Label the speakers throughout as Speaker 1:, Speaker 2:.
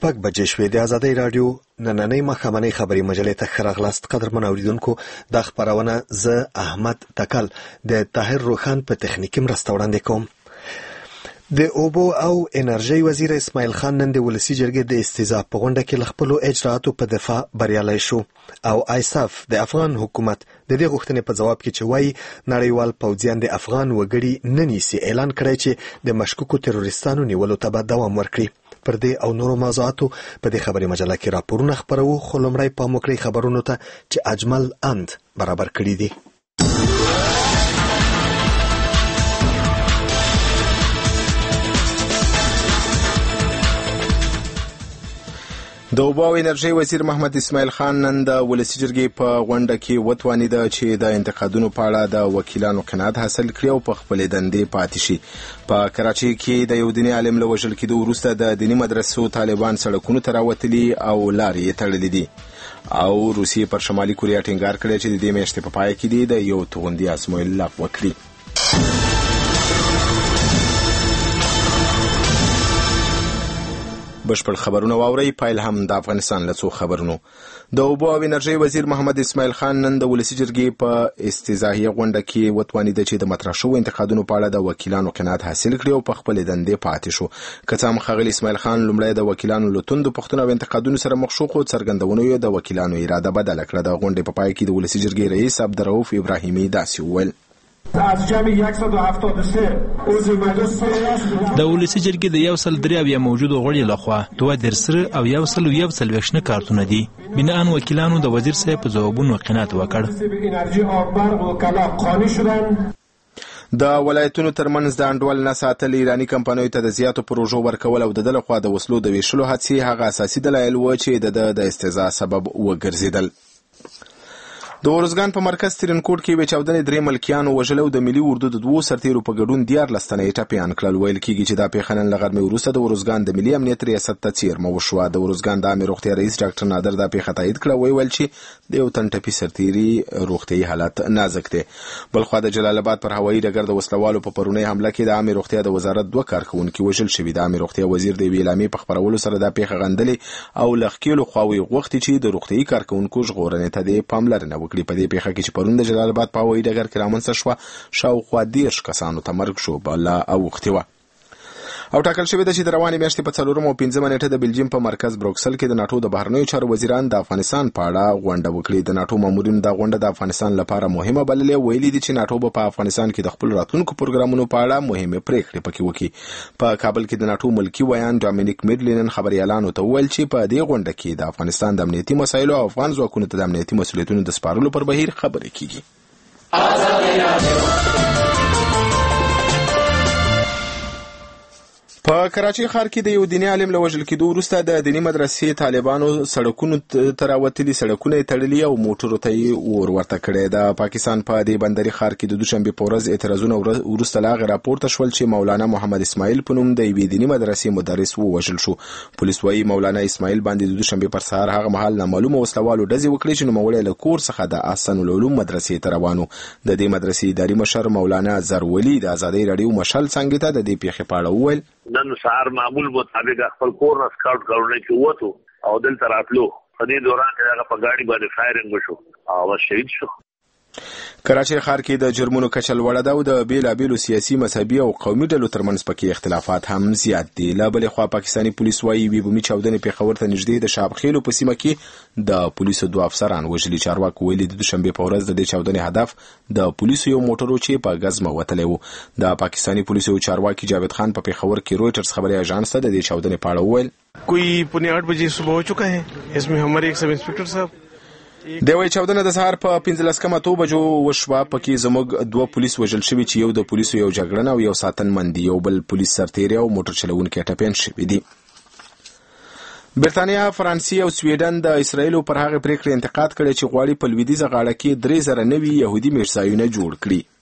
Speaker 1: شپږ بجې شوې. د ازادۍ راډیو نننۍ ماښامنۍ خبري مجلې ته ښه راغلاست. قدرمن اوریدونکو، دا خپرونه زه احمد تکل د طاهر روخان په تخنیکي مرسته وړاندې کوم. د اوبو او انرژي وزیر اسماعیل خان نن د ولسی جرګې د استیضاح په غونډه کې له خپلو اجراءاتو په دفاع بریالی شو او ایساف د افغان حکومت د دې غوښتنې په جواب کې چې وایي نړیوال پوځیان د افغان وګړي نه نیسي اعلان کړی چې د مشکوکو تروریستانو نیولو ته به دوام ورکړي. پر دې او نورو موضوعاتو په دې خبري مجله کې راپورونه خپرو، خو لومړی پام وکړئ خبرونو ته چې اجمل اند برابر کړي دي.
Speaker 2: د اوبو او انرژي وزیر محمد اسماعیل خان نن د ولسی جرګې په غونډه کې وتوانیده چې د انتقادونو په اړه د وکیلانو قناعت حاصل کړي او په خپلې دندې پاتې شي. په کراچۍ کې د یو دیني عالم له وژل کېدو وروسته د دیني مدرسو طالبان سړکونو ته راوتلي او لارې یې تړلې دي او روسیې پر شمالي کوریا ټینګار کړی چې د دې میاشتې په پای کې د یو توغندي ازمویل لغوه کړي. بشپړ خبرونه واورئ. پایل هم د افغانستان له څو خبرونو. د اوبو او انرژي وزیر محمد اسماعیل خان نن د ولسی جرګې په استیضاحیه غونډه کې وتوانیده چې د مطرح شوو انتقادونو په اړه د وکیلانو قناعت حاصل کړي او په خپلې دندې پاتې شو. که څه هم ښاغلي اسماعیل خان لومړی د وکیلانو له توندو پوښتنو او انتقادونو سره مخ شو، خو څرګندونو یې د وکیلانو اراده بدله کړه. د غونډې په پای کې د ولسی جرګې رئیس عبدالرؤف ابراهیمي داسې وویل:
Speaker 3: از جمع 173 عضو مجلس
Speaker 4: د ولسی جرګې د 103 موجودو غړي لخوا 2 او 1 کارتونه دي. بناءً وکیلانو د وزیر صاحب په ځوابونو قناعت وکړ.
Speaker 3: انرژي او برق وکلا قانع شدن.
Speaker 2: د ولایتونو ترمنځ د انډول نه ساتل، ایرانی کمپنیو ته د زیاتو پروژو ورکول او د ده لخوا د وسلو د ویشلو هڅې هغه اساسي دلایل و چې د استیضاح سبب وګرځېدل. د اورزګان په مرکز ترینکوټ کې یوې چاودنې 3 ملکیانو وژلي او د ملي اردو د 2 سرتیرو په ګډون 14 تنه یې ټپیان کړل. ویل کېږي چې دا پیښه نن له غرمې وروسته د اورزګان د ملي امنیت ریاست ته څیرمه وشوه. د اورزګان د عامې روغتیا رئیس ډاکټر نادر دا پیښه تایید کړه. ویل چې د یو تن ټپي سرتیري روغتیایي حالت نازک دی. بلخوا د جلال آباد پر هوایي ډګر د وسلوالو په پرونۍ حمله کې د عامې روغتیا د وزارت 2 کارکوونکي وژل شوي. د عامې روغتیا وزیر د یوې اعلامیې په خپرولو سره دا پیښه غندلې او له ښکېلو خواوې غوښتي چې د روغتیایي کارکوونکو ژغورنې ته دې پاملرنه وکړي. په دې پیښه کې چې پرون د جلال آباد په هوایي ډګر کې رامنځته شوه، شاوخوا 10 کسانو ته مرګ شو بله اوښتې وه. او ټاکل شوې ده چې د روانې میاشتې په 4 او 5 نیټه د بلجیم په مرکز بروکسل کې د ناټو د بهرنیو چارو وزیران د افغانستان په اړه غونډه وکړي. د ناټو مامورینو دا غونډه د افغانستان لپاره مهمه بللې. ویلي دي چې ناټو به په افغانستان کې د خپل راتلونکو پروګرامونو په اړه مهمه پریکړې پکې وکړي. په کابل کې د ناټو ملکی ویان ډومینیک میډلینن خبريالانو ته وویل چې په دې غونډه کې د افغانستان د امنیتي مسایلو او افغان ځواکونو ته د امنیتي مسؤلیتونو د سپارلو پر بهیر خبرې کیږي. په کراچۍ ښار کې د یو دیني عالم له وژل کېدو وروسته د دیني مدرسې طالبانو سړکونو ته راوتلي، سړکونه یې تړلي او موټرو ته یې اور ورته کړی. د پاکستان په دې بندري ښار کې د دوشنبې په ورځ اعتراضونه وروسته له هغې راپورته شول چې مولانا محمد اسماعیل په نوم د یوې دیني مدرسې مدرس ووژل شو. پولیس وایي مولانا اسماعیل باندې د دوشنبې پر سهار هغه مهال نامعلومه وسلوالو ډزې وکړې چې نوموړی له کور څخه د احسن العلوم مدرسې ته روان و. د دې مدرسې اداري مشر مولانا زرولي د ازادۍ راډیو مشال څانګې ته د دې پیښې په اړه وویل:
Speaker 5: نن سهار معمول مطابق خپل کور نه سکاوټ کارونه کې وته او دلته راتلو. په دې دوران کې هغه په ګاډي باندې فایرینګ وشو او شهید شو.
Speaker 2: کراچۍ ښار کې د جرمونو کچه لوړه ده او د بیلابیلو سیاسي، مذهبي او قومي ډلو ترمنځ پکې اختلافات هم زیات دي. له بلې خوا پاکستاني پولیس وایي یوې بومي چاودنې پېښور ته نږدې د شابخیلو په سیمه کې د پولیسو 2 افسران وژلي. چارواکو ویلي د دوشنبې په ورځ د دې چاودنې هدف د پولیسو یو موټر چې په ګزمه وتلی و. د پاکستاني پولیسو یو چارواکي جاوید خان په پېښور کې رویټرز خبري اژانس ته د دې چاودنې په اړه وویل:
Speaker 6: کوئی 8:30 بجے صبح ہو چکا ہے. इसमें हमारे एक सब इंस्पेक्टर साहब
Speaker 2: د وی چاودنه د سهار په 15:02 بجو وشوه. پکې زموږ 2 پولیس وژل شوي چې یو د پولیسو یو جګړن او یو ساتنمن دی، یو بل پولیس سرتیری او موټر چلوونکی ټپیان شوي دي. برتانیا، فرانسې او سویډن د اسرایلو پر هغه پریکړې انتقاد کړی چې غواړي په لویدیځه غاړه کې 3000 نوي يهودي میرزایونه جوړ کړي.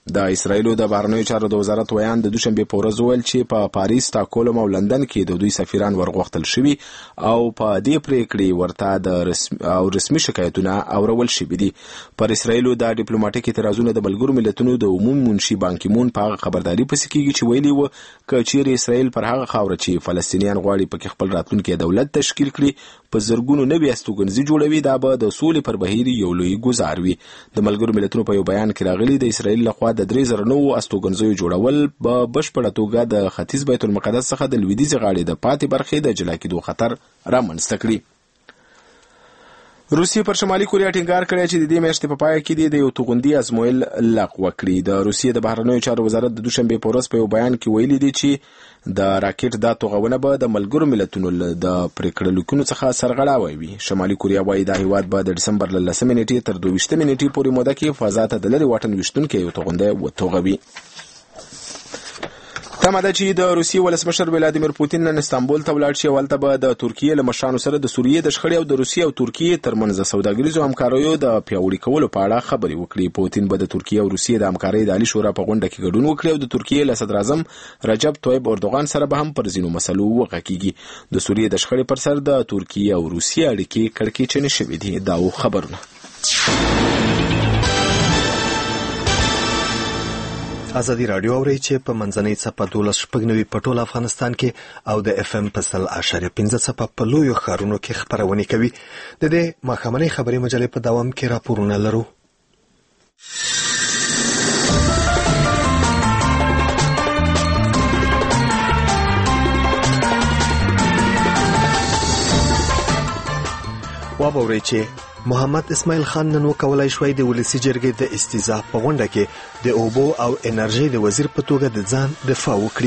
Speaker 2: د اسرایلو د بهرنیو چارو د وزارت ویان د دوشنبه په ورځ ویل چې په پاریس، ستاکهولم او لندن کې د دوی سفیران ورغوښتل شوي او په دې پریکړې ورته د رسمي شکایتونه اورول شوي دي. پر اسرایلو د ډیپلوماټیک اعتراضونو د ملګرو ملتونو د عمومي منشي بان کی مون په خبرداري پسې کېږي چې ویلي و که چیرې اسرایل پر هغه خاوره چې فلسطینیان غواړي پکې خپل راتلونکی دولت تشکیل کړي په زرګونو نوي استوګنځي جوړوي، دا به د سولې پر بهیر یو لوی ګزار وي. د ملګرو ملتونو په یو بیان کې راغلي د اسرایل لخوا د 3009 استوګنځیو جوړول په بشپړه توګه د ختیځ بیت المقدس څخه د لویدیځې غاړې د پاتې برخې د جلا کېدو خطر رامنځته کړي. روسیې پر شمالي کوریا ټینګار کړی چې د دې میاشتې په پای کې د یو توغندي ازمویل لغوه کړي. د روسیې د بهرنیو چارو وزارت د دوشنبه په ورځ په یو بیان کې ویلي دي چې د راکټ دا توغونه به د ملګرو ملتونو د پریکړه لیکونو څخه سرغړاوی وي. شمالي کوریا وايي دا هیواد به د ډسمبر له 10 نیټې تر 22 نیټې پورې موده کې فضا ته د لرې واټن ویشتونکي یو توغنده وتوغوي. تمه ده چې د روسیې ولسمشر ولادیمیر پوتین نن استانبول ته ولاړ شي او هلته به د ترکیې له مشرانو سره د سوریې د شخړې او د روسیې او ترکیې ترمنځ د سوداګریزو همکاریو د پیاوړي کولو په اړه خبرې وکړي. پوتین به د ترکیې او روسیې د همکارۍ د عالي شورا په غونډه کې ګډون وکړي او د ترکیې له صدر اعظم رجب طیب اردوغان سره به هم پر ځینو مسلو وغږیږي. د سوریې د شخړې پر سر د ترکیې او روسیې اړیکې کړکېچنې شوې دي. دا خبرونه
Speaker 1: ازادي رادیو اوري چې په منځنۍ څپه 12.9 په ټول افغانستان کې او د FM په 100.15 څپه په لویو ښارونو کې خبرونه کوي. د دې ماښامنۍ خبري مجلې په دوام کې راپورونه لرو. وابوري چې محمد اسماعیل خان نن وکولای شوی د ولسی جرګې د استیزا په غونډه کې د اوبو او انرژي د وزیر په توګه د ځان دفاع وکړي.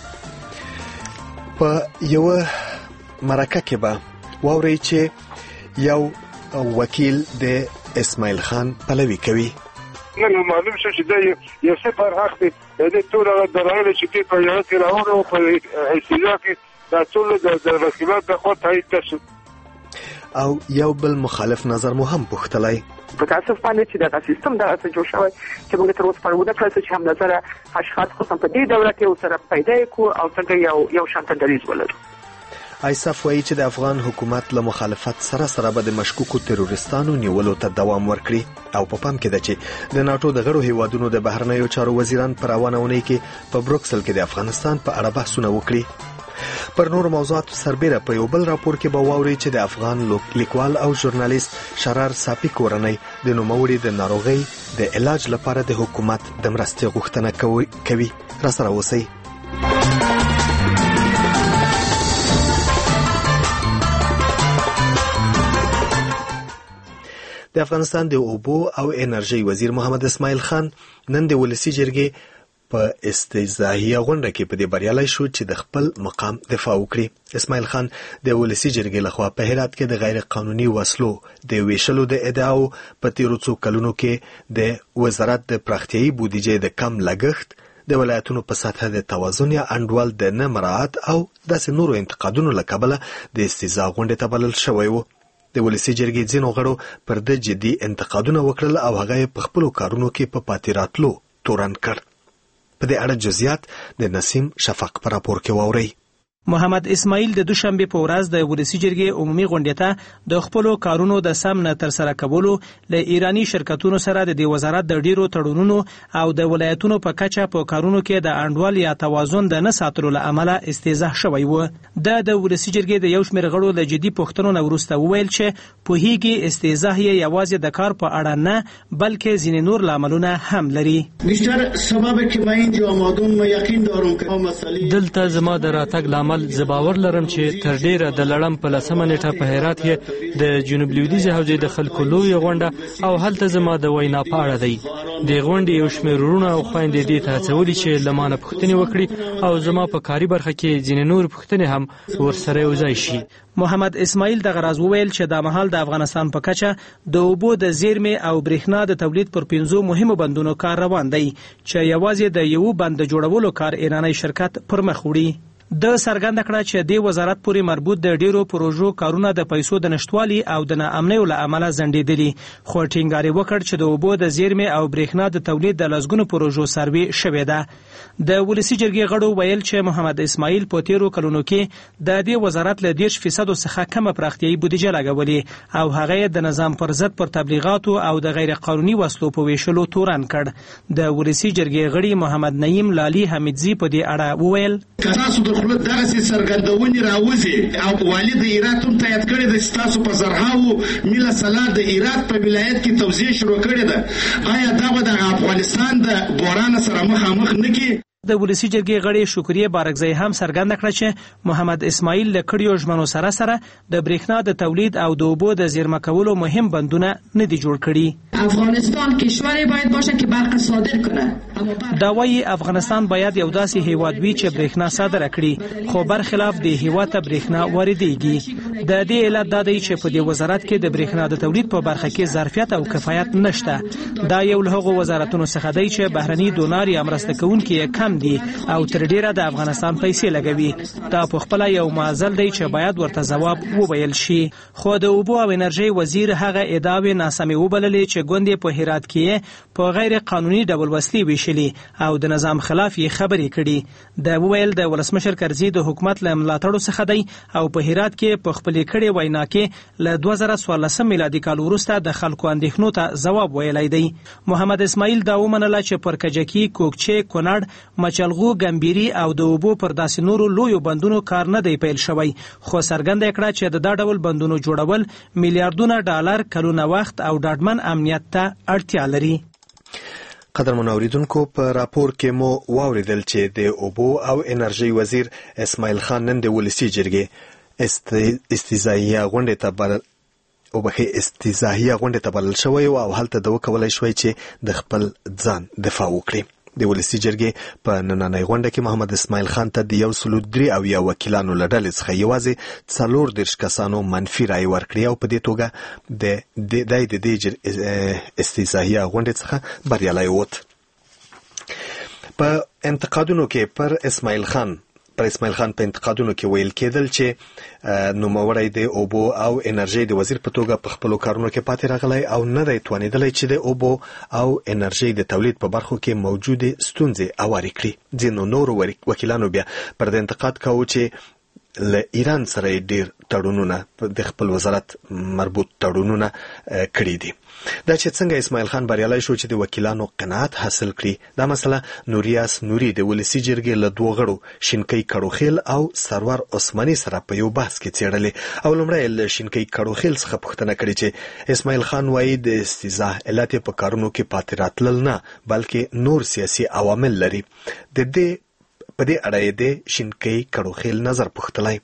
Speaker 1: په یو مرکه کې به واوري چې یو وکیل د اسماعیل خان پلوي کوي.
Speaker 3: نن معلوم شو چې د یو څه پر حق دی د ټول درایل چې په یو کې راوړو په استیزا کې د ټول د رسمیت د خو تایید تشو
Speaker 1: او یو بل مخالف نظر مو هم پوښتلای.
Speaker 7: په تاسف باندې چې دا سیستم دا څه جوړ شوی چې موږ تر اوسه پرونه کړو چې هم نظر اشخاص خو په دې دوره کې سره پیدا کو او څنګه یو شانت دریز ولرو.
Speaker 1: ایساف وایي چې د افغان حکومت له مخالفت سره به د مشکوکو تروریستانو نیولو ته دوام ورکړي او په پام کې ده چې د ناتو د غړو هیوادونو د بهرنیو چارو وزیران پر روانونی کې په بروکسل کې د افغانستان په اړه بحثونه وکړي. پر نور موضوعات سربېره په یو بل راپور کې به واوري چې د افغان لیکوال او ژورنالیست شرار صافي کورنۍ د نوموړي د ناروغۍ د علاج لپاره د حکومت د مرستې غوښتنه کوي. راسره اوسئ. د افغانستان د اوبو او انرژي وزیر محمد اسماعیل خان نن د ولسی جرګې په استیزاهیه غونډه کې په دې بریالي شو چې د خپل مقام دفاع وکړي. اسماعیل خان د ولسی جرګې لخوا په هرات کې د غیر قانوني وسلو د ویشلو د ادعاو په تیرو څو کلونو کې د وزارت د پراختیايي بودیجې د کم لګښت د ولایتونو په سطح د توازن یا انډول د نه مراعات او داسې نورو انتقادونو له کبله د استیزا غونډې ته بلل شوی و. د ولسی جرګې ځینو غړو پر د جدي انتقادونه وکړل او هغه په خپلو کارونو کې په پاتې راتلو تورن کړ. په دې اړه جزئیات د نسیم شفق پر راپور کې واوري.
Speaker 8: محمد اسماعیل د دوشنبه په ورځ د ولسی جرګې عمومي غونډې ته د خپل کارونو د سم نه تر سره کولو له ایرانی شرکتونو سره د وزارت د ډیرو تړونونو او د ولایتونو په کچه په کارونو کې د انډول یا توازن د نه ساتلو له امله استیزاح شوی و. د ولسی جرګې د یو شمېر غړو له جدي پوښتنو نه وروسته وویل چې پوهیږي استیزاح یې یوازې د کار په اړه نه بلکې ځینې نور لاملونه هم لري.
Speaker 9: بیشتر سبب که من اینجا آمدم یقین دارم که مسئله
Speaker 10: دلته زما د راتګ لامل زه باور لرم چې تر ډیره د لړم په 10 نیټه په هرات کې د جنوب لویدیځ حوزې د خلکو لوی غونډه او هلته زما د وینا په اړه دی. د غونډې یو شمېر وروڼه او خویندې دې ته هڅولي چې له مانه پوښتنې وکړي او زما په کاري برخه کې ځینې نور پوښتنې هم ورسره یوځای شي.
Speaker 8: محمد اسماعیل د غراز وویل چې د مهال د افغانستان په کچه د اوبو د زیرمې او برېښنا د تولید پر 5 مهمو بندونو کار روان دی چې یوازې د یو بند جوړولو کار ایرانی شرکت پر مخ وړي. د څرګنده کړه چې د وزارت پورې مربوط د ډیرو پروژو کارونه د پیسو د نشټوالي او د ناامنۍ له امله ځنډېدلي، خو ټینګار وکړ چې د اوبو د زیرمې او برېښنا د تولید د لسګونو پروژو سروې شوې ده. د ولسي جرګې غړو ویل چې محمد اسماعیل په تیرو کلونو کې د دې وزارت له 10% څخه کمه پراختیایي بودیجه لګولې او هغه د نظام پر ضد پر تبلیغاتو او د غیر قانوني وسلو په ویشلو تورن کړ. د ولسي جرګې غړي محمد نعیم لالي حمیدزي په دې اړه وویل
Speaker 9: تاسو د خپل دغه څرګندونې راوځي او والد ایرات هم تایید کړی د تاسو په زرهاو میله سلا د ایرات په ولایت کې توزیع شروع کړې ده. آیا دا د افغانستان د بوران سره مخامخ نه کی؟
Speaker 8: د ولسي جرګې غړي شکریه بارکزی هم څرګنده کړه چې محمد اسماعیل له کړیو ژمنو سره د برېښنا د تولید او د اوبو د زیرمه کولو مهم بندونه نه دي جوړ کړي.
Speaker 11: افغانستان کشوری باید باشه که برق صادر کنه.
Speaker 8: دا وايي افغانستان باید یو داسې هیواد وي چې برېښنا صادره کړي، خو برخلاف د هیواد ته برېښنا واردېږي. د دې علت دا دی چې په دې وزارت کې د برېښنا د تولید په برخه کې ظرفیت او کفایت نشته. دا یو له هغو وزارتونو څخه دی چې بهرني ډونر یا مرسته کوونکي کم دي او تر ډیره د افغانستان پیسې لګوي. دا په خپل یو معضل دی چې باید ورته ځواب وویل شي. خو د اوبو او انرژي وزیر هغه ادعاوې ناسمې وبللې چې ګوندې په هرات کې په غیر قانوني ډول وسلې ویشلې او د نظام خلاف یې خبرې کړي. د وویل د ولسمشر کرزي د حکومت له ملاتړو څخه دی او په هرات کې په خپلې کړې وینا کې له 2014 میلادي کال وروسته د خلکو اندېښنو ته ځواب ویلی دی. محمد اسماعیل دا ومنله چې پر کجکي، کوکچې، کونړ، مچلغو، ګمبيري او د اوبو پر داسې نورو لویو بندونو کار نه دی پیل شوی، خو څرګنده کړه چې د دا ډول بندونو جوړول میلیارډونه ډالر، کلونه وخت او ډاډمن امنیت ته اړتیا لري.
Speaker 1: قدرمن اوریدونکو، په راپور کې مو واوریدل چې د اوبو او انرژي وزیر اسماعیل خان نن د ولسي جرګې استیزایي غونډې ته بلل شوی او هلته د وکولای شوی چې د خپل ځان دفاع وکړي. د ولسي جرګې په نننۍ غونډه کې محمد اسماعیل خان ته د 103 وکیلانو له ډلې څخه یوازې 40 کسانو منفي رایې ورکړې او په دې توګه د دې استیزایي غونډې څخه بریالی ووت. په انتقادونو کې پر اسماعیل خان په انتقادونو کې ویل کېدل چې نوموړی د اوبو او انرژي د وزیر په توګه په خپلو کارونو کې پاتې راغلی او نه دی توانېدلی چې د اوبو او انرژي د تولید په برخو کې موجودې ستونزې هوارې کړي. ځینو نورو وکیلانو بیا پر د انتقاد کاوه چې له ایران سره ډیر تړونونه د خپل وزارت مربوط تړونونه کړي دي. دا چې څنګه اسماعیل خان بریالی شو چې د وکیلانو قناعت حاصل کړي، دا مسله نوریاس نوري د ولسي جرګې له 2 غړو شینکۍ کړوخیل او سرور عثماني سره په یو بحث کې څېړلې او لومړی له شینکۍ کړوخیل څخه پوښتنه کړې چې اسماعیل خان وایي د استیزا علت په کارونو کې پاتې راتلل نه بلکې نور سیاسي عوامل لري. د دې په دې اړه د شینکۍ کړوخیل نظر پوښتلی.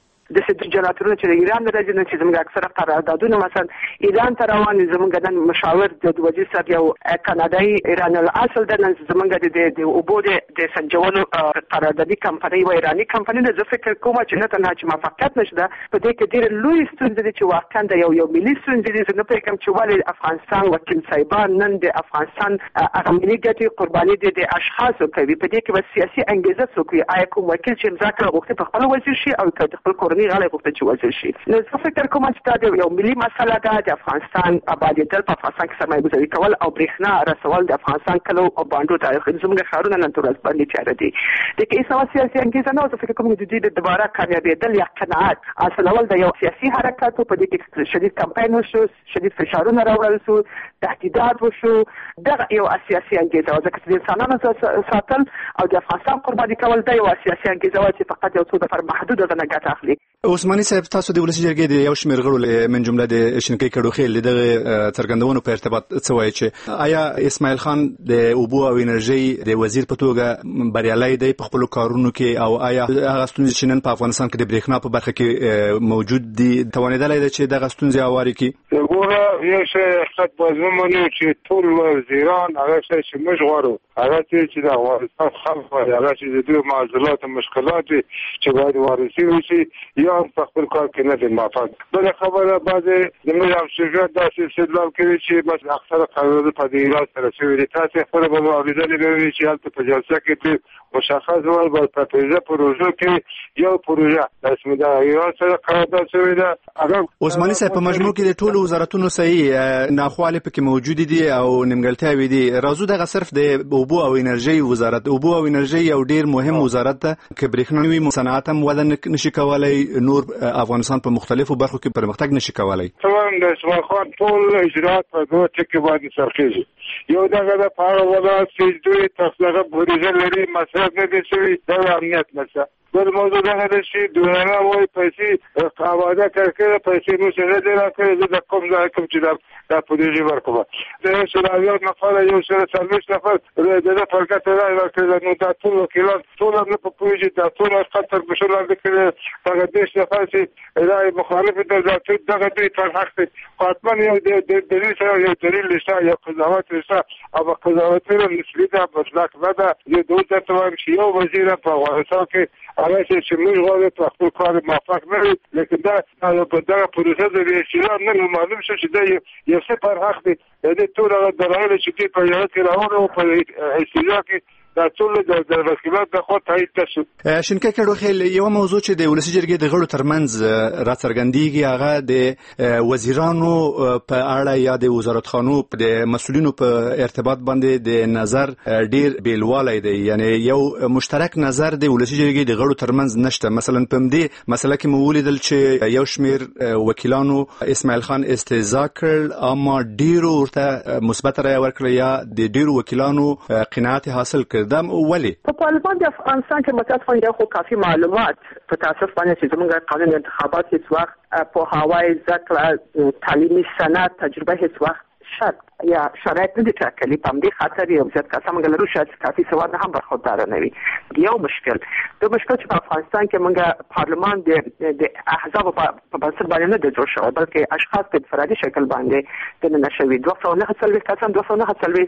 Speaker 7: د سید جنراتورونو چې ایران راځي نو چې زموږ اکثره قراردادونه مثلا ایران ته روان دي. زموږ د مشاور د وزیر صاحب یو کاناډایي ایران الاصل د زموږ د اوبو د سنجولو قراردادي کمپنۍ و ایرانی کمپنۍ د فکر کوم چې نه تنها چې موافقت نشته په دې کې ډېر لوی ستونزې دي چې واقعا د یو ملي ستونزې دي. زه نه پوهېږم چې ولې افغانستان وکیل صاحبان نن د افغانستان هغه ملي ګټې قرباني د اشخاصو کوي. په دې کې به سیاسي انګېزه څوک وي؟ آیا کوم وکیل چې امضا کړه غوښتي په خپل وزیر شي او که خپل کورنۍ غړي غوښتي چې وزیر شي؟ نو زه فکر کوم چې دا یو ملي مسله ده. د افغانستان آبادېدل، په افغانستان کې سرمایه‌ګذاري کول او برېښنا رسول د افغانستان کلو او بانډو ته زموږ ښارونه نن ورځ باندې تیاره دي. د کې هیڅ سیاسي انګېزه نه. زه فکر کوم چې د دوباره کامیابېدل یا قناعت حاصلول د یو سیاسي حرکت په دې کې شدید کمپاین وشو، شدید فشارونه راوړل شو، تهدیدات وشو. دغه یو سیاسي انګېزه وه، ځکه چې د انسانانو ساتل او د افغانستان قرباني کول دا یو سیاسي انګېزه وه چې فقط یو څو نفر محدود دغه نه ګټه اخلي.
Speaker 12: عثماني صاحب، تاسو د ولسي جرګې د یو شمېر غړو من جمله د شینکۍ کړوخیل دغه څرګندونو په ارتباط څه وایي چې آیا اسماعیل خان د اوبو او انرژي د وزیر په توګه بریالی دی په خپلو کارونو کې، او آیا هغه ستونزې چې نن په افغانستان کې د برېښنا په برخه کې موجود دي توانېدلی دی چې دغه ستونزې هوارې کړي؟
Speaker 3: ولا یو شی حقیقت باید ومنو چې ټول وزیران هغه شی چې موږ غواړو هغه چې د افغانستان خلک باید هغه چې د دوی معضلات او مشکلات چې باید وارثي وشي یا هم په خپل کار کې نه دي موافق. بله خبره بعضې زموږ همشهریان داسې استدلال کوي چې بس اکثره قرارداد په دې ایران سره شوي دي. تاسې خپله به مو اورېدلې به وي چې هلته په جلسه کې مشخص ډول به په پیزه پروژو کې یو پروژه رسمي د ایران سره قرارداد شوې ده.
Speaker 12: عثماني صاحب په مجموع کې د ټولو وزارتونو صحیح ناخوالې پکې موجود دي او نیمګړتیاوې دي. راځو دغه صرف د اوبو او انرژي وزارت. اوبو او انرژي یو ډیر مهم وزارت ده چې برېښناوي صنعت هم وده نشي کولای، نور افغانستان په مختلفو برخو کې پرمختګ نشي کولای.
Speaker 3: تمام د اسماعیل خان ټول اجرات په دوه ټکي باندې سرخیږي. یو دغه د پاره ولا چې دوی تاسو بودیجه لري مصرف نه دي شوی د امنیت نشه. بل موضوع دغه د شي دونه وای پیسې قواعده کړکړه پیسې مو څنګه دی راکړي د کوم ځای کوم چې د بودیجه ورکوم د شرايو نفر یو سره سرویس نفر د فرقه ته راکړي نو د ټول وکیلان ټول نه په پوجي د ټول خطر بشو لاندې کړي هغه د نفر چې راي مخالف د ذاتي دغه د تر حق قاتمن یو د دلیل سره یو دلیل لسا یو قضاوت لسا او قضاوت له نسبی د بدلاک ودا یو دوه تمام شي یو وزیر په افغانستان کې هغه چې موږ غواړو په خپل کار موافق نه وي، لیکن دا په دغه پروسه د اشتراک نه معلوم شو چې دا یو څه پر حق دی د ټول دلایل چې په یاد کې راوړو په اشتراک دا ټول د رسمیت د خو تایید تشو.
Speaker 12: شینکه کډو خل یو موضوع چې د ولسی جرګې د غړو ترمنځ راڅرګندېږي هغه د وزیرانو په اړه یا د وزارتخانو د مسؤلینو په ارتباط باندې د نظر ډیر بیلوالی دی. یعنی یو مشترک نظر د ولسی جرګې د غړو ترمنځ نشته. مثلا په دې مسله کې مو ولیدل چې یو شمیر وکیلانو اسماعیل خان استهزاء کړ اما ډیرو ورته مثبت رای ورکړ یا د ډیرو وکیلانو قناعت حاصل کړ.
Speaker 7: په پارلمان د افغانستان کې متاسفانه یو خو کافي معلومات په تاسف باندې چې زموږ قانون انتخابات هیڅ وخت په هوای ذکر تعلیمي صنعت تجربه هیڅ وخت شرط یا شرایط نه دي ټاکلي. په همدې خاطر یو ځکه قسم غلرو شاید کافي سواد نه هم برخوردار نه وي. یو مشکل چې په افغانستان کې موږ پارلمان د احزاب په بنسټ باندې نه جوړ شوی بلکې اشخاص په انفرادي شکل باندې د نشوي 209 کسان 209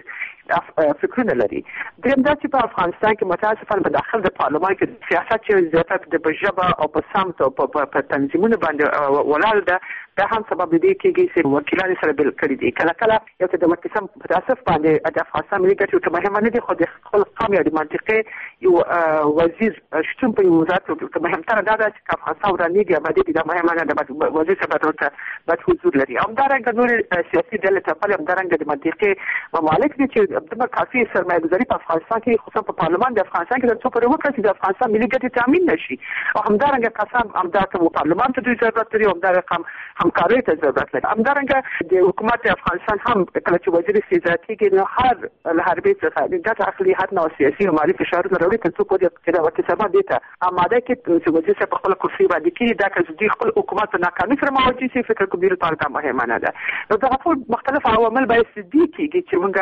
Speaker 7: فکرونه لري. دریم دا چې په افغانستان کې متاسفانه په داخل د پارلمان کې سیاست چې زیاتره د بجبه او په سمت او په تنظیمونو باندې ولاړ ده دا هم سبب دی کېږي چې وکیلان سره بل کړی دي. کله یو څه د متقسم په تاسف باندې د افغانستان ملي ګټې ته مهمه نه دي خو د خپل قوم یا د منطقې یو وزیر شتون په وزارت کې مهمتره دا ده چې افغانستان ورانیږي باندې د مهمه نه ده وزیر څخه د حضور لري. هم دا رنګ نور سیاسي ډلې ته په هم دا رنګ د منطقې ممالک دي چې د کافي سرمایه‌ګذاري په افغانستان کې خصوصا په پارلمان د افغانستان کې د څو پر وکړي چې د افغانستان ملي ګټې تامین نشي او هم دا رنګ قسم هم دا ته پارلمان ته دوی ضرورت لري هم دا رقم همکاري ته ضرورت لري. هم دا رنګ د حکومت افغانستان هم کله چې وزیر استثناء کې نو هر حربي څخه د ګټه اخلي حتی نو سیاسي او مالي فشارونه راوړي تر څو پورې چې دا وکړه دیته اماده کې چې وزیر په خپل کرسي باندې کې دا چې د خپل حکومت ناکامي سره مواجه شي فکر کوم ډیر پاره مهمه نه ده. نو دا ټول مختلف عوامل باید دي چې موږ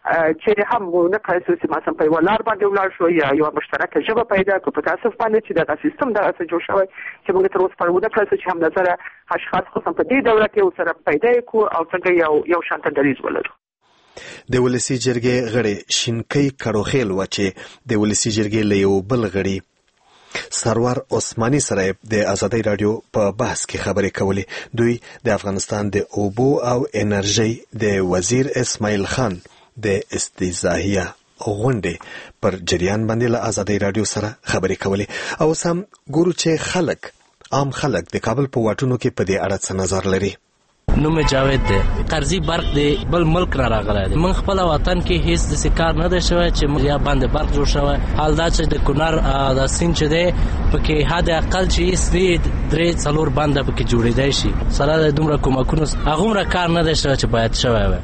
Speaker 7: چې هم نه کړی چې مثلا په ولار باندې ولار شو یا یو مشترکه ژبه پیدا کړو. په تاسف باندې چې دا سیستم دا څه جوړ شوی چې موږ تر اوسه په ونه کړی چې هم نظر اشخاص خصوصا په دې دوره کې سره پیدا کو او څنګه یو شانت دریز ولرو.
Speaker 1: د ولسی جرګې غړي شینکۍ کړوخیل و چې د ولسی جرګې له یو بل غړي سرور عثماني سره د ازادي رادیو په بحث کې خبرې کولې. دوی د افغانستان د اوبو او انرژي د وزیر اسماعیل خان د استیزاهیه غونډې پر جریان باندې له ازادي رادیو سره خبرې کولې. او سم ګورو چې عام خلک د کابل په واټونو کې په دې اړه څه نظر لري.
Speaker 13: نوم جاوید دی، قرضی برق دی، بل ملک را راغلی دی. من خپل وطن کې هیڅ داسې کار نه دی شوی چې یا باندې برق جوړ شوی. حال دا چې د کونړ د سیند چې دی پکې حد اقل چې 3-4 بنده پکې جوړېدای شي سره د دومره کومکونو هغومره کار نه دی شوی چې باید شوی وي.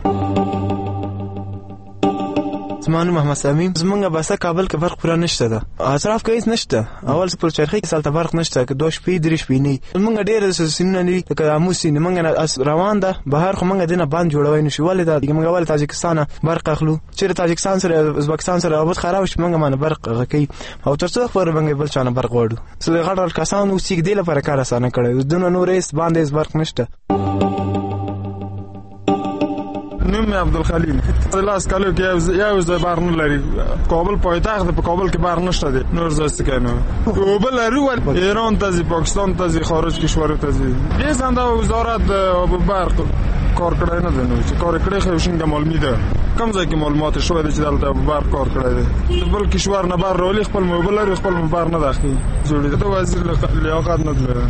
Speaker 6: زمانو محمد سامي زمونږه باسه کابل کې برق پوره نشته ده. اطراف کې هیڅ نشته. اول پر چرخي کې سالته برق نشته که 2 شپې 3 شپې نه. زمونږ ډېر سینونه نه لري که اموسي نه مونږ روان ده بهر خو مونږ دینه باند جوړوي نشو ولې دا مونږ ول تاجکستان برق اخلو چې تاجکستان سره ازبکستان سره رابط خراب شي مونږ باندې برق غکې او تر څو خبر مونږ بل چانه برق وړو. سره غړل کسان اوسې دی لپاره کار اسانه کړي. دونه نور هیڅ باندې برق نشته.
Speaker 14: نوم عبدالخلیل لاس کالو کې یو ځای بار نه لري کابل پایتخت په کابل کې بار نشته دی نور ځای کنه او بل لري ایران ته پاکستان ته خارج کشور ته زنده وزارت برق کار کړی نه دی نو چې کار کړی خو شین کمال میده کوم ځای کې معلومات شوی دی چې دلته برق کار کړی دی بل کشور نه بار راولي خپل موبایل لري خپل بار نه داخلي جوړی ته وزیر لیاقت نه دی.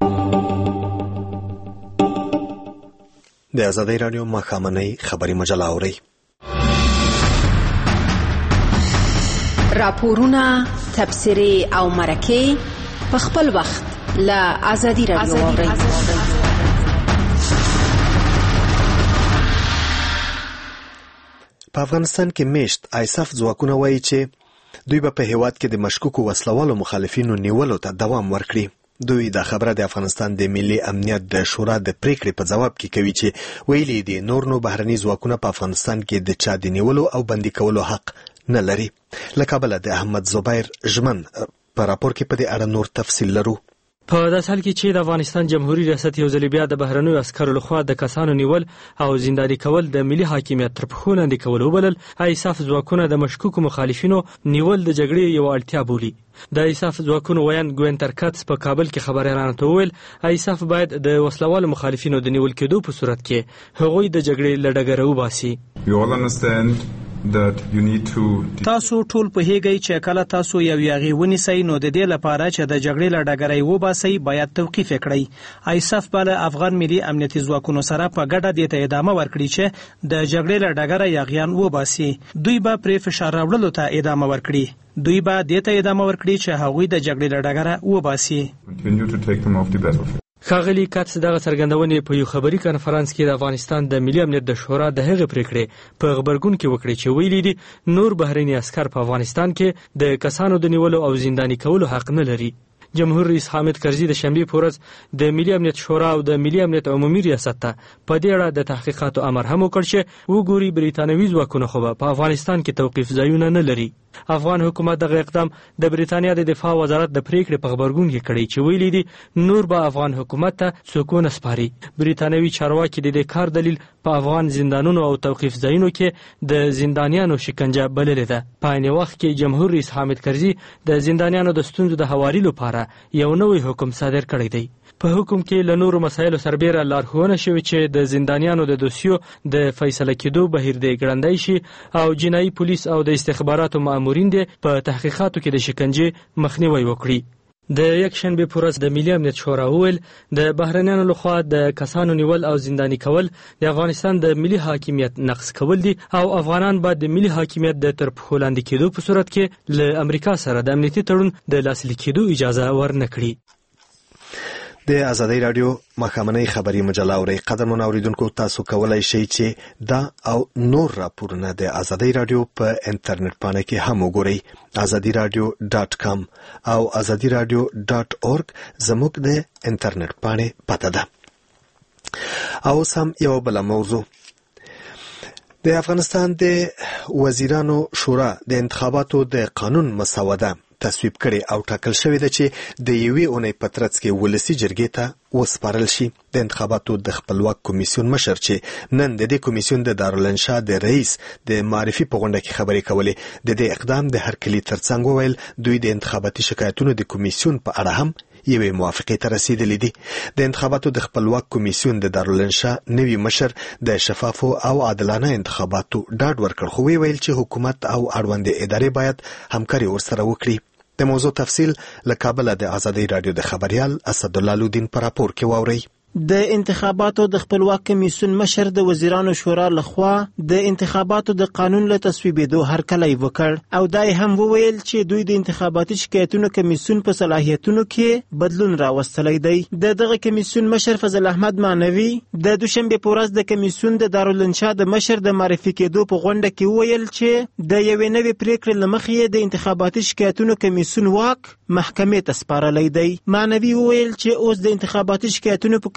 Speaker 1: د آزادۍ رادیو ماښامنۍ خبري مجله اورئ.
Speaker 15: راپورونه، تبصرې او مرکې په خپل وخت له آزادۍ رادیو اورئ.
Speaker 1: په افغانستان کې میشت آیساف ځواکونه وایي چې دوی به په هیواد کې د مشکوکو وسلوالو مخالفینو نیولو ته دوام ورکړي. دوی دا خبره د افغانستان د ملي امنیت د شورا د پریکړې په ځواب کې کوي چې ویلي دي نور نو بهرني ځواکونه په افغانستان کې د چا د نیولو او بندي کولو حق نه لري. له کابله د احمد زبیر ژمن په راپور کې په دې اړه نور تفصیل لرو.
Speaker 10: په داسې حال کې چې د افغانستان جمهوریت ریاست یو ځل بیا د بهرنیو عسکرو لخوا د کسانو نیول او زنداني کول د ملي حاکمیت تر پښو لاندې کول وبلل، آیساف ځواکونه د مشکوکو مخالفینو نیول د جګړې یوه اړتیا بولي. د آیساف ځواکونو ویان ګوینتر کاتس په کابل کې خبریالانو ته وویل آیساف باید د وسلوالو مخالفینو د نیول کېدو په صورت کې هغوی د جګړې له ډګره وباسي.
Speaker 8: تاسو ټول پوهیږئ چې کله تاسو یو یاغي ونیسئ نو د دې لپاره چې د جګړې له ډګره یې وباسئ باید توقیف کړئ. آیساف به له افغان ملي امنیتي ځواکونو سره په ګډه دې ته ادامه ورکړي چې د جګړې له ډګره یاغیان وباسي. دوی به پرې فشار راوړلو ته ادامه ورکړي. دوی به دې ته ادامه ورکړي چې هغوی د جګړې له ډګره وباسي.
Speaker 10: ښاغلي کاتس دغه څرګندونې په یو خبري کنفرانس کې د افغانستان د ملي امنیت د شورا د هغې پریکړې په غبرګون کې وکړې چې ویلي دي نور بهرني عسکر په افغانستان کې د کسانو د نیولو او زنداني کولو حق نه لري. جمهور رئیس حامد کرزي د شنبې په ورځ د ملي امنیت شورا او د ملي امنیت عمومي ریاست ته په دې اړه د تحقیقاتو امر هم وکړ چې وګوري بریتانوي ځواکونه خو په افغانستان کې توقیف ځایونه نه لري. افغان حکومت دغه اقدام د بریتانیا د دفاع وزارت د پریکړې په خبرګون کې کړی چې ویلي دي نور به افغان حکومت ته څوک ونه سپاري. بریتانوي چارواکي د دې کار دلیل په افغان زندانونو او توقیف ځایونو کې د زندانیانو شکنجه بللې ده. په عین وخت کې جمهور رئیس حامد کرزي د زندانیانو د ستونزو د هواري لپاره یو نوی حکم صادر کړی دی. په حکم کې له نورو مسایلو سربیره لارښوونه شوې چې د زندانیانو د دوسیو د فیصله کېدو بهیر دی ګړندی شي او جنایي پولیس او د استخباراتو مامورین دې په تحقیقاتو کې د شکنجې مخنیوی وکړي. د یکشنبې په ورځ د ملي امنیت شورا وویل د بهرنیانو لخوا د کسانو نیول او زنداني کول د افغانستان د ملي حاکمیت نقض کول دي او افغانان باید د ملي حاکمیت د تر پښو لاندې کېدو په صورت کې له امریکا سره د امنیتي تړون د لاسلیک کېدو اجازه ورنه کړي.
Speaker 1: د آزادۍ رادیو ماښامنۍ خبري مجله اورئ. قدرمن اوریدونکو تاسو کولی شئ چې دا او نور راپورونه د آزادۍ رادیو په انټرنیټ پاڼه کې هم وګورئ. azadiradio.com او azadiradio.org زموږ د انټرنیټ پاڼې پته ده. او سم یو بل موضوع د افغانستان د وزیرانو شورا د انتخاباتو د قانون مسوده تصویب کړي او ټاکل شوې ده چې د یوې اونۍ په ترڅ کې ولسي جرګې ته وسپارل شي. د انتخاباتو د خپلواک کمیسیون مشر چې نن د دې کمیسیون د دارالانشا د رئیس د معرفي په غونډه کې خبرې کولې د دې اقدام د هرکلي ترڅنګ وویل دوی د انتخاباتي شکایتونو د کمیسیون په اړه هم یوې موافقې ته رسیدلې دي. د انتخاباتو د خپلواک کمیسیون د دارالانشا نوي مشر د شفافو او عادلانه انتخاباتو ډاډ ورکړ خو ویل چې حکومت او اړوندې ادارې باید همکاري ورسره وکړي. د موضوع تفصیل له کابل د آزادۍ رادیو د خبريال اسدالله لودین پر راپور کې واورئ.
Speaker 8: د انتخاباتو د خپلواک کمیسیون مشر د وزیرانو شورا لخوا د انتخاباتو د قانون له تصویبېدو هرکلی وکړ او دا هم وویل چې دوی د انتخاباتي شکایتونو کمیسیون په صلاحیتونو کې بدلون راوستلی دی. دغه کمیسیون مشر فضل احمد معنوي د دوشنبه په ورځ د کمیسیون د دارالانشا د مشر د معرفي کېدو په غونډه کې وویل چې د یوې نوې پریکړې له مخې د انتخاباتي شکایتونو کمیسیون واک محکمې ته سپارلی دی. معنوي وویل چې اوس د انتخاباتي شکایتونو په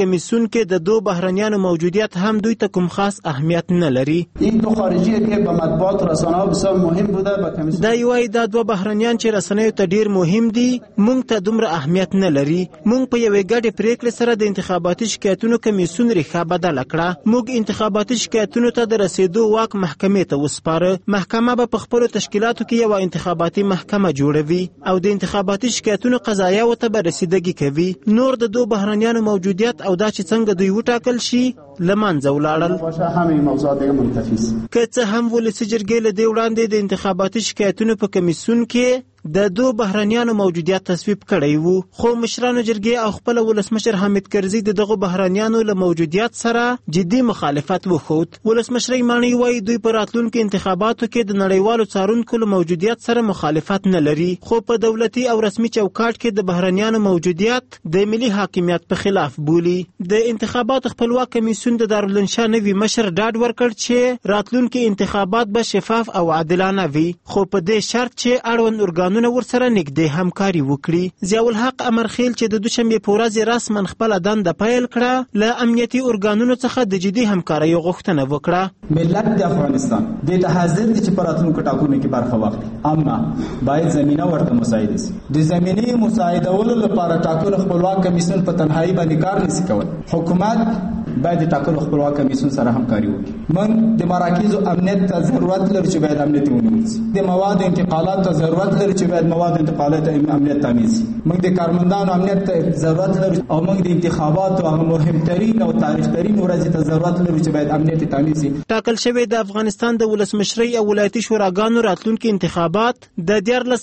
Speaker 8: کمیسیون کې د دوه بهرنیانو موجودیت هم دوی ته کوم خاص اهمیت نه لري.
Speaker 16: این دو خارجیه که به مطبوعات و رسانه‌ها بسیار مهم بوده به کمیسیون.
Speaker 8: دا یوای دا دوه بهرنیان چې رسنیو ته ډیر مهم دي مونږ ته دومره اهمیت نه لري. مونږ په یوې ګډې پریکړې سره د انتخاباتي شکایتونو کمیسیون ریښه بدله کړه. موږ انتخاباتي شکایتونو ته د رسیدو واک محکمې ته وسپاره. محکمه به په خپلو تشکیلاتو کې یو انتخاباتي محکمه جوړوي او د انتخاباتي شکایتونو قضایاو ته به رسیدګي کوي. نور د دوه بهرنیانو موجودیت او دا چې څنګه دوی وټاکل شي لمنځه ولاړل.
Speaker 16: همین موضوع دیگه منتفی است.
Speaker 8: که څه هم ولسي جرګې له دې وړاندې د انتخاباتي شکایتونو په کمیسیون کې د دوه بهرنیانو موجودیت تصویب کړی وو، خو مشرانو جرګې او خپل ولسمشر حامد کرزي د دغه بهرنیانو له موجودیت سره جدي مخالفت وښود. ولسمشر مانی وایي دوی په راتلونکو انتخاباتو کې د نړیوالو څارونکو له موجودیت سره مخالفت نه لري، خو په دولتي او رسمي چوکاټ کې د بهرنیانو موجودیت د ملي حاکمیت په خلاف بولي. د انتخاباتو خپلواک کمیسیون د دارالانشا نوي مشر ډاډ ورکړ چې راتلونکي انتخابات به شفاف او عادلانه وي، خو په دې شرط چې اړوند ارګانونه ورسره نږدې همکاري وکړي. ضیاء الحق امرخیل چې د دوشنبې په ورځ رسما خپل دنده پیل کړه له امنیتي ارګانونو څخه د جدي همکارۍ غوښتنه وکړه.
Speaker 16: ملت د افغانستان د حاضر دي چې په راتلونکو ټاکنو کې برخه واخلي، اما باید زمينه ورته مساعد شي. د زمينې مساعدولو لپاره ټاکنو خپلواک کمیسیون په تنهایی باندې کار نشي کول. حکومت باید د ټاکنو خپلواک کمیسیون سره همکاري وکړي. موږ د مراکزو امنیت ته ضرورت لرو چې باید امنیت ونیول شي. د مواد انتقالات ته ضرورت لرو چې باید مواد انتقالات امنیت تامین شي. موږ د کارمندانو امنیت ته ضرورت لرو او موږ د انتخاباتو هغه مهمترین او تاریخي ورځې ته ضرورت لرو چې باید امنیت تامین شي.
Speaker 8: ټاکل شوی د افغانستان د ولسمشرۍ او ولایتي شوراګانو راتلونکي انتخابات د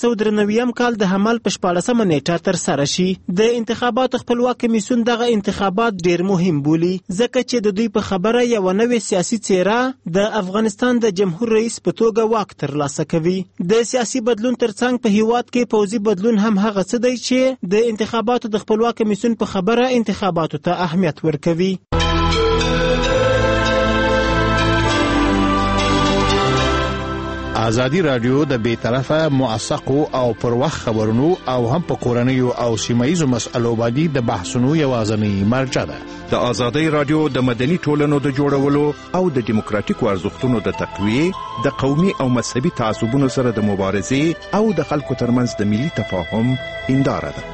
Speaker 8: 1493 کال د حمل په 14مه نیټه تر سره شي. د انتخاباتو خپلواک کمیسیون دغه انتخابات ډیر مهم بولي ځکه چې د دوی په خبره یو نوې سیاسي څیره د افغانستان د جمهور رئیس په توګه واک ترلاسه کوي. د سیاسي بدلون ترڅنګ په هیواد کې پوځي بدلون هم هغه څه دی چې د انتخاباتو د خپلواک کمیسیون په خبره انتخاباتو ته اهمیت ورکوي.
Speaker 17: ازادي رادیو د بیطرفه موثقو او پر وخت خبرونو او هم په کورنیو او سیمایي مسألو باندې د بحثونو یوازنی مرجع ده.
Speaker 18: د ازادي رادیو د مدني ټولنو د جوړولو او د دیموکراتیکو ارزښتونو د تقویه د قومي او مذهبي تعصبونو سره د مبارزې او د خلکو ترمنځ د ملي تفاهم هنداره ده.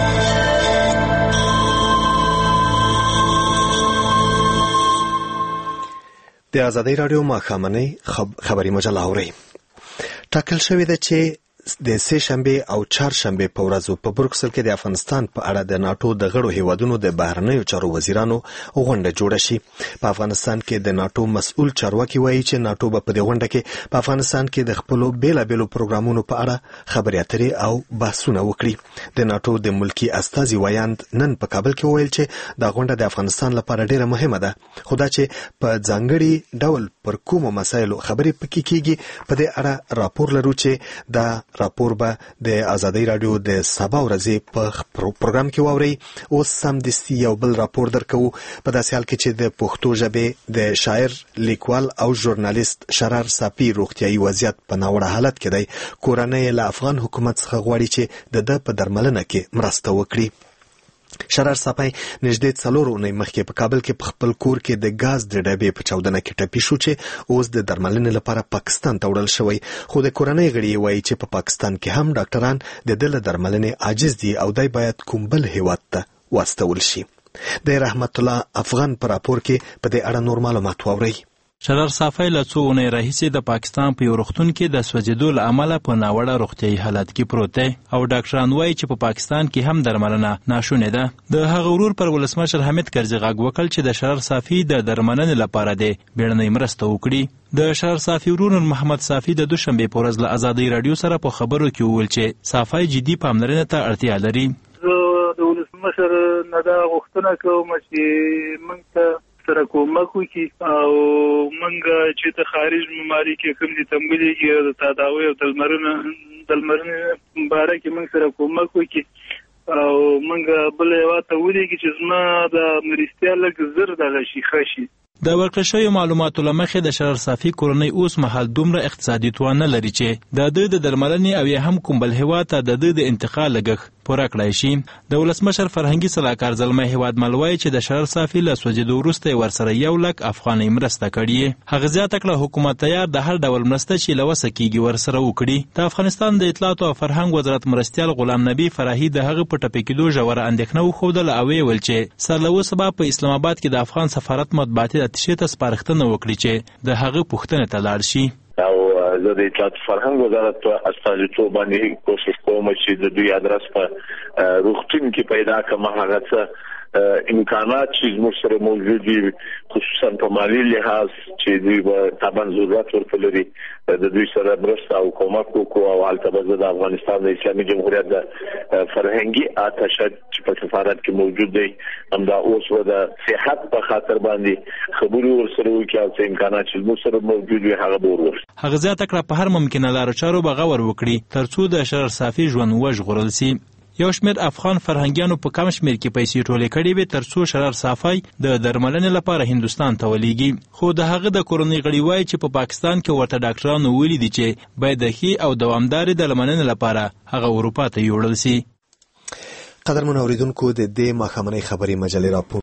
Speaker 1: د ازادي رادیو ماښامنۍ خبري مجله اورئ. ټاکل شوې ده چې د سه شنبه او چهار شنبه په ورځو په بروکسل کې د افغانستان په اړه د ناتو د غړو هیوادونو د بهرنیو چارو وزیرانو غونډه جوړه شي. په افغانستان کې د ناتو مسؤل چارواکي وایي چې ناتو به په دې غونډه کې په افغانستان کې د خپلو بیلابیلو پروګرامونو په اړه خبرې اترې او بحثونه وکړي. د ناتو د ملکی استازي وایاند نن په کابل کې ویل چې دا غونډه د افغانستان لپاره ډیره مهمه ده، خو دا چې په ځانګړي ډول پر کومو مسایلو خبرې پکې کیږي په دې اړه راپور لرو چې دا راپور به د ازادي رادیو د سبا ورځې په پروګرام کې واوري. اوس سم دستي یو بل راپور درکو په داسې حال کې چې د پښتو ژبې د شاعر، لیکوال او ژورنالیست شرار صافي روغتیايي وضعیت په ناوړه حالت کې دی. کورنۍ له افغان حکومت څخه غواړي چې د په درملنه کې مرسته وکړي. شرار صافي نږدې 4 اونۍ مخکې په کابل کې په خپل کور کې د غاز د ډبې په چاودنه کې ټپي شو چې اوس د درملنې لپاره پاکستان ته وړل شوی، خو د کورنۍ غړي وایي چې په پاکستان کې هم ډاکټران د دې له درملنې عاجز دي او دای باید کوم بل هیواد ته واستول شي. د رحمت الله افغان پر راپور کې په دې اړه نور معلومات واورئ.
Speaker 4: شرار صافي له څو اونۍ راهیسې د پاکستان په یو روغتون کې د سوځېدو له امله په ناوړه روغتیايي حالت کې پروت دی او ډاکټران وایي چې په پاکستان کې هم درملنه ناشونې ده. د هغه ورور پر ولسمشر حامد کرزي غږ وکړ چې د شرار صافي د درملنې لپاره د بیړنۍ مرسته وکړي. د شرار صافي ورور محمد صافي د دوشنبه په ورځ له ازادي رادیو سره په خبرو کې وویل چې صافي جدي پاملرنې ته اړتیا لري.
Speaker 19: د ولسمشر نه دا غوښتنه کوم چې موږ ته سره کومک وکړي او موږ چې د خارج ممالک کوم دي تمویلېږي د تداوی او درملنې باره کې موږ سره کومک وکړي او موږ بل هېواد ته ولېږي چې زما د مرستیا لږ زر دغه شي ښه شي.
Speaker 4: د ورکړل شویو معلوماتو له مخې د شرار صافي کورنۍ اوس مهال دومره اقتصادي توان نه لري چې د ده د درملنې او یا هم کوم بل هېواد ته د ده د انتقال لګښت پوره کړای شي. د ولسمشر فرهنګي صلاحکار زلمی هیوادمل وایي چې د شرر صافي له سوځېدو وروسته ورسره 1 لک افغانۍ مرسته کړې. هغه زیاته کړه حکومت تیار د هر ډول مرسته چې له وسه کېږي ورسره وکړي. د افغانستان د اطلاعات او فرهنګ وزارت مرستیال غلام نبی فرحي د هغه په ټپي کېدو ژوره اندېښنه وښودله او ویل چې سر له اوسه به په اسلام آباد کې د افغان سفارت مطبوعاتي اتشې ته سپارښتنه وکړي چې د هغه پوښتنې ته لاړ شي.
Speaker 5: او زه د اطلاعات فرهنګ وزارت په استازیتوب باندې کوشش کوم چې د دوی ادرس په روغتون کې پیدا کړم هغه څه امکانات چې زموږ سره موجود دي خصوصا په مالی لحاظ چې دوی به طبعا ضرورت ورته لري د دوی سره مرسته او کومک وکړو او هلته به د افغانستان د اسلامي جمهوریت د فرهنګي اتشه چې په سفارت کې موجود دی همدا اوس و د صحت په خاطر باندې خبرې ورسره وکړي او څه امکانات چې زموږ سره موجود وي هغه به ورور.
Speaker 4: هغه زیاته کړه په هر ممکنه لارو چارو به غور وکړي ترڅو د شرر صافي ژوند وژغورل سي. یو شمېر افغان فرهنګیانو په کم شمېر کې پیسې ټولې کړې وې ترڅو شرر صافی د درملنې لپاره هندوستان ته ولېږي. خو د هغه د کورنۍ غړي وایي چې په پاکستان کې ورته ډاکټرانو ویلي دي چې باید د ښې او دوامدارې درملنې لپاره هغه اروپا ته یوړل سي.
Speaker 1: قدرمن اوریدونکو د دې ماښامنۍ خبري مجلې راپور